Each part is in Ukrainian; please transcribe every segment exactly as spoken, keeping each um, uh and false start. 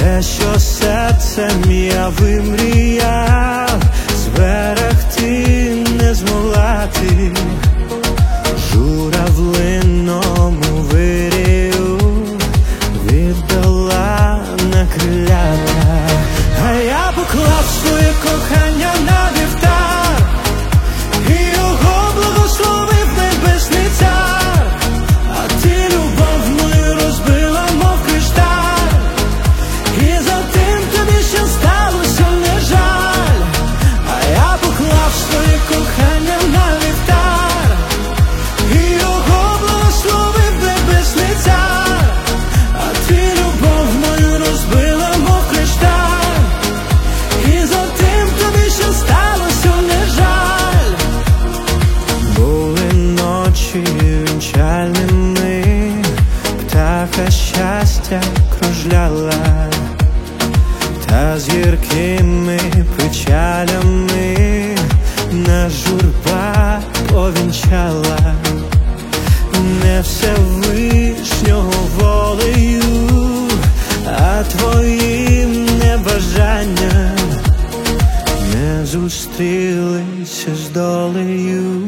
те, що серцем я вимріяв, зберегти не змогла ти. Журавлиному вирію віддала на крилята, а я поклав своє кохання на вівтар, і його благословив небесний цар. А ти любов мою розбила, мов кришталь, і за тим тобі ще сталося не жаль. А я поклав своє кохання на вівтар, і його благословив небесний цар. А ти любов мою розбила, мов кришталь, і за тим тобі ще сталося не жаль. Були ночі вінчальними, птаха щастя кружляла, та з гіркими печалями нас журба повінчала. Не Всевишнього волею, а твоїм небажанням не зустрілися з долею,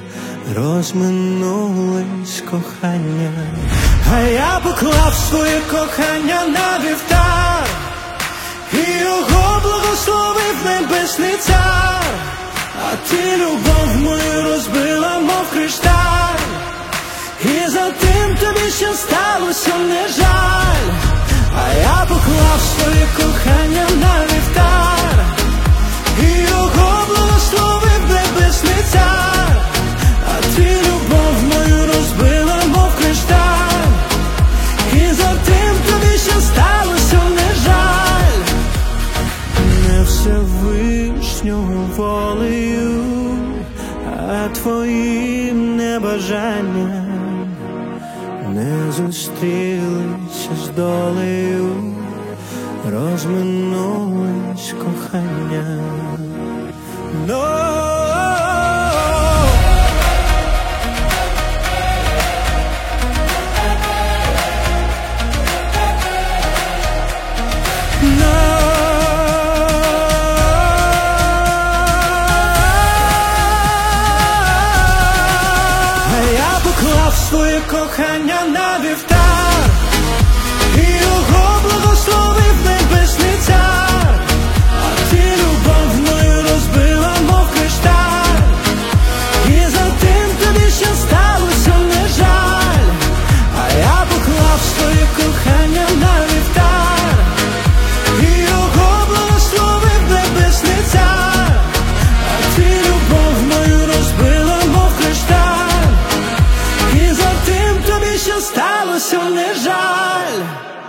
розминулись кохання. А я поклав своє кохання на вівтар, і його благословив небесний цар. А ти любов мою розбила, мов кришталь, і за тим тобі ще сталося не жаль. А я поклав своє кохання на вівтар, і його благословив небесний цар. А ти любов мою розбила, мов кришталь, і за тим тобі ще сталося не жаль. Не Всевишнього волею, а твоїм небажанням не зустрілися з долею, розминулись кохання. No! Своє кохання на вівтар, і його благословив небесний цар. А ти любов мою розбила, мов кришталь, і за тим тобі ще сталося не жаль. А я поклав своє кохання на вівтар, і його благословив небесний цар. А ти любов мою розбила, мов кришталь, і за тим тобі ще сталося не жаль.